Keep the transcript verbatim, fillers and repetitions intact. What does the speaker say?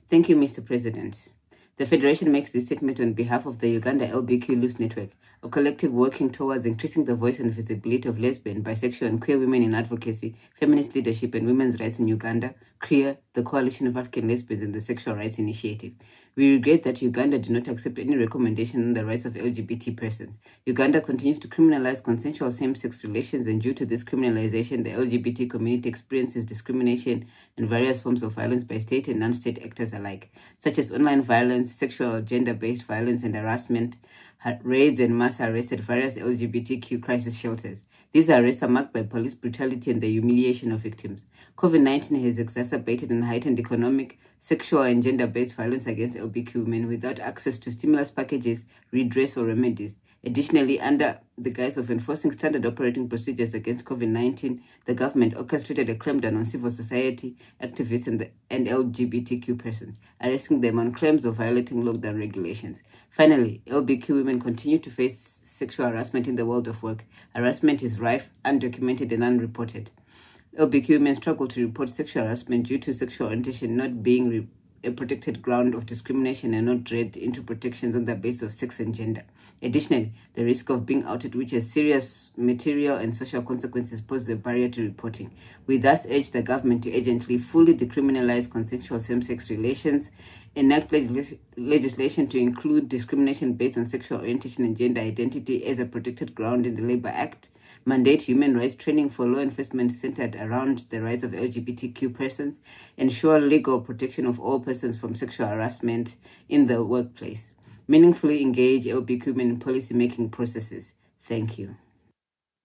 Thank you, Mister President. The Federation makes this statement on behalf of the Uganda L B Q Loose Network, a collective working towards increasing the voice and visibility of lesbian, bisexual, and queer women in advocacy, feminist leadership, and women's rights in Uganda, CREA, the Coalition of African Lesbians, and the Sexual Rights Initiative. We regret that Uganda did not accept any recommendation on the rights of L G B T persons. Uganda continues to criminalize consensual same-sex relations, and due to this criminalization, the L G B T community experiences discrimination and various forms of violence by state and non-state actors alike, such as online violence, sexual or gender-based violence and harassment, raids and mass arrests at various L G B T Q crisis shelters. These arrests are marked by police brutality and the humiliation of victims. COVID nineteen has exacerbated and heightened economic, sexual, and gender-based violence against L G B T Q women without access to stimulus packages, redress, or remedies. Additionally, under the guise of enforcing standard operating procedures against COVID nineteen, the government orchestrated a clampdown on civil society, activists, and, the, and L G B T Q persons, arresting them on claims of violating lockdown regulations. Finally, L G B T Q women continue to face sexual harassment in the world of work. Harassment is rife, undocumented, and unreported. L G B T Q women struggle to report sexual harassment due to sexual orientation not being re- a protected ground of discrimination and not read into protections on the basis of sex and gender. Additionally, the risk of being outed, which has serious material and social consequences, poses a barrier to reporting. We thus urge the government to urgently fully decriminalize consensual same-sex relations, enact legis- legislation to include discrimination based on sexual orientation and gender identity as a protected ground in the Labor Act, mandate human rights training for law enforcement centered around the rights of L G B T Q persons, ensure legal protection of all persons from sexual harassment in the workplace, meaningfully engage L G B T Q women in policy-making processes. Thank you.